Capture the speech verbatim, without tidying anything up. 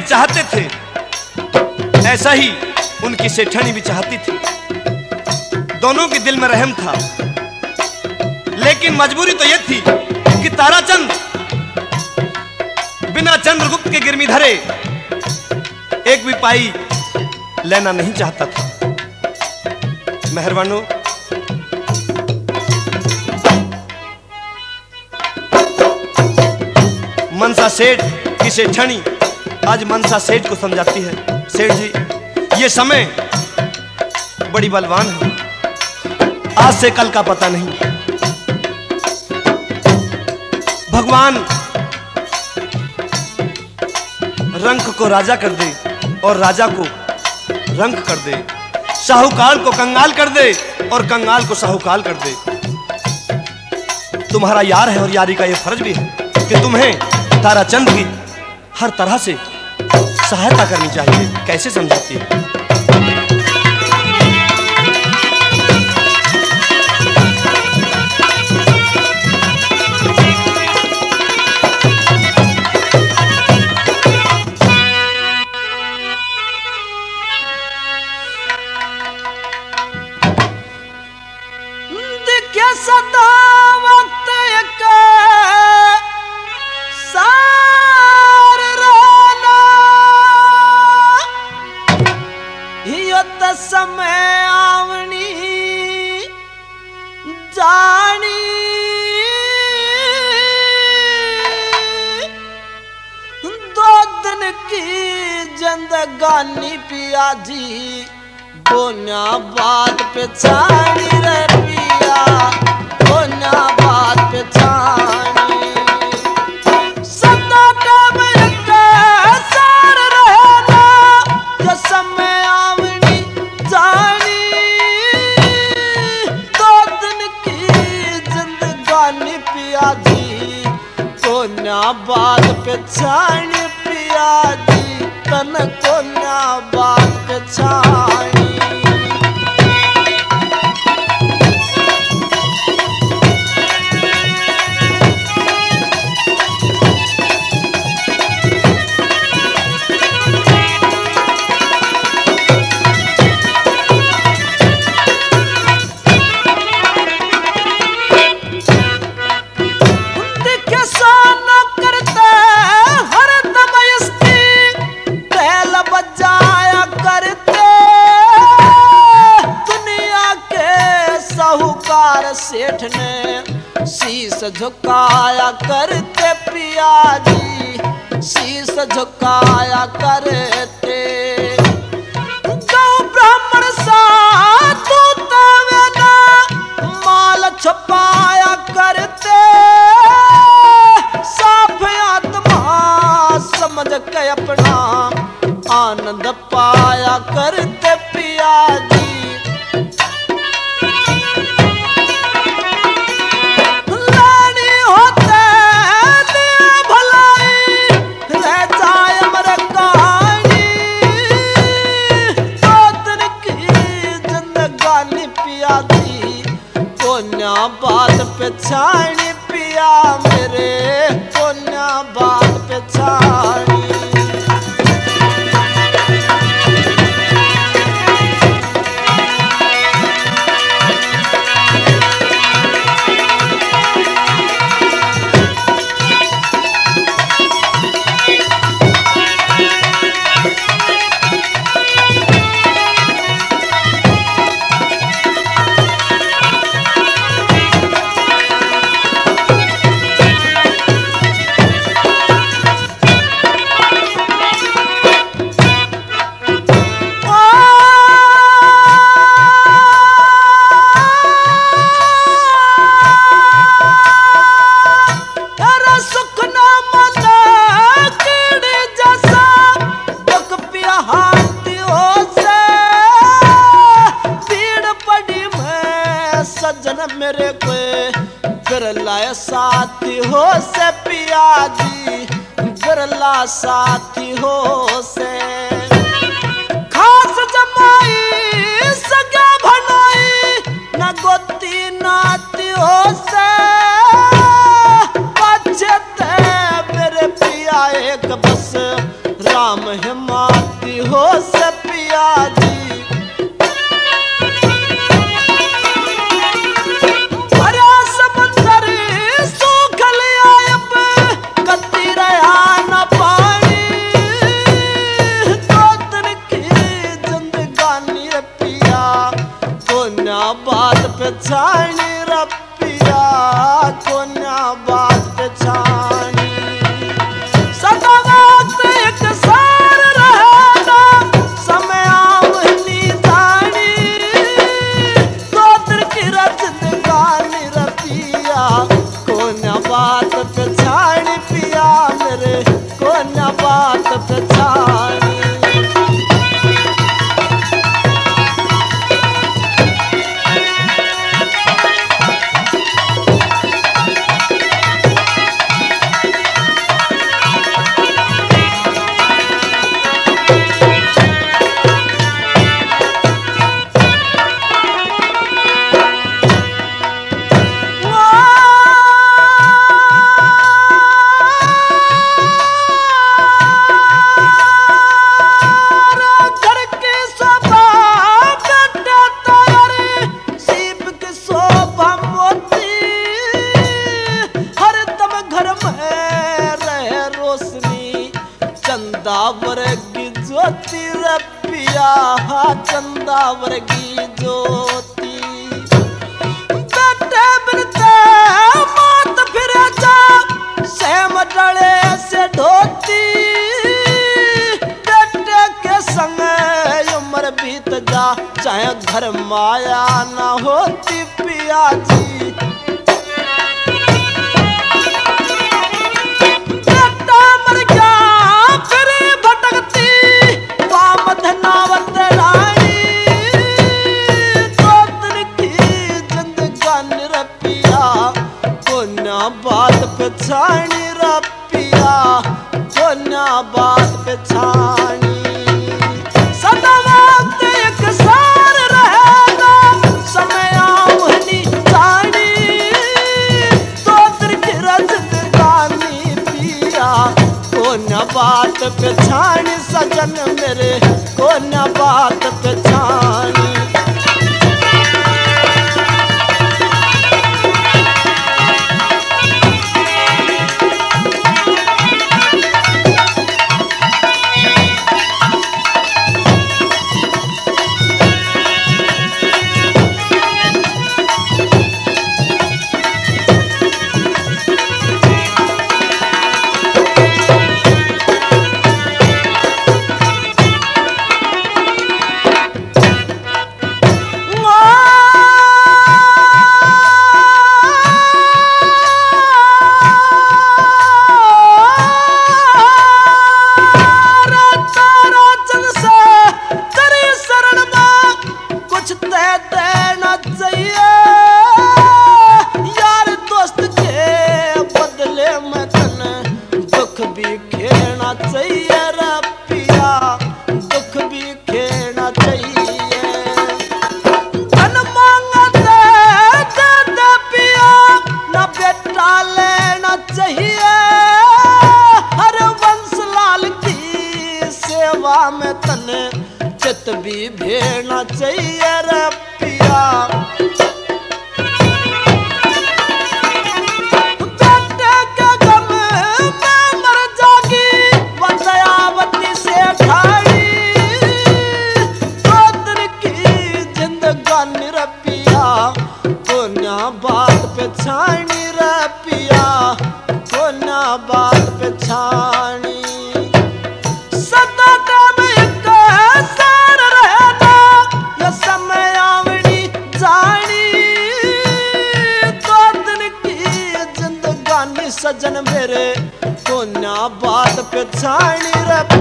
सेठ चाहते थे, ऐसा ही उनकी सेठानी भी चाहती थी। दोनों के दिल में रहम था, लेकिन मजबूरी तो यह थी कि ताराचंद बिना चंद्रगुप्त के गिरमी धरे एक भी पाई लेना नहीं चाहता था। मेहरबानो, मनसा सेठ की सेठानी आज मनसा सेठ को समझाती है, सेठ जी ये समय बड़ी बलवान है, आज से कल का पता नहीं। भगवान रंक को राजा कर दे और राजा को रंक कर दे, साहूकार को कंगाल कर दे और कंगाल को साहूकार कर दे। तुम्हारा यार है और यारी का यह फर्ज भी है कि तुम्हें ताराचंद की हर तरह से सहायता करनी चाहिए। कैसे समझाती है? सदा वक्त एक सार रहना, यो त समय आवनी जानी, दो दिन की जिंदगानी पिया जी, बोना बात पे छानी रे पिया, बोना बात पे छानी। सदा कब एक सार रहना, जो समय आवनी जानी, दो दिन की जिंदगानी पिया जी, बोना बात पे छानी पिया जी, तन कोना बात पे छानी। सेठ ने शीश झुकाया करते पिया जी, शीश झुकाया करते। गौ ब्राह्मण सा दूता वेना माल छुपाया करते, साफ आत्मा समझ के अपना आनंद पाया करते पिया जी। बात पे छानी पिया मेरे, कोन्या बात पे छानी। मेरे को बिरला साथी हो से पिया जी, बिरला साथी हो से। खास जमाई सगा भनाई न गोती नाती हो से, बचते मेरे पिया एक बस राम बात पे छानी रपिया कोन्या बात पे छानी सदा वक्त एक सार रहना समय आवनी जानी तो दिल की रच गानी रपिया कोन्या बात पे छानी पिया मेरे कोन्या बात पे छानी चंदावर की ज्योति रपिया चंदावर की ज्योति बेटे बिनते मात फिर जा सेम डले से ढोती बेटे के संग उम्र बीत जा चाहे घर माया ना होती पिया जी बात पे छानी रपिया कोन्या बात पे छानी सदा वक्त एक सार रहेगा समय आवनी जानी तो दिल की रच गानी पिया कोन्या बात पे छानी सजन मेरे कोन्या बात पे छानी में तने चित भी भेड़ना चाहिए रे पिया बेटे के गम में मर जागी वदयावती से ठाई तो दिन की जिंदगानी रे पिया कोन्या बात पे छानी रे पिया कोन्या बात पे छानी सजन मेरे कोन्या बात पे छानी रे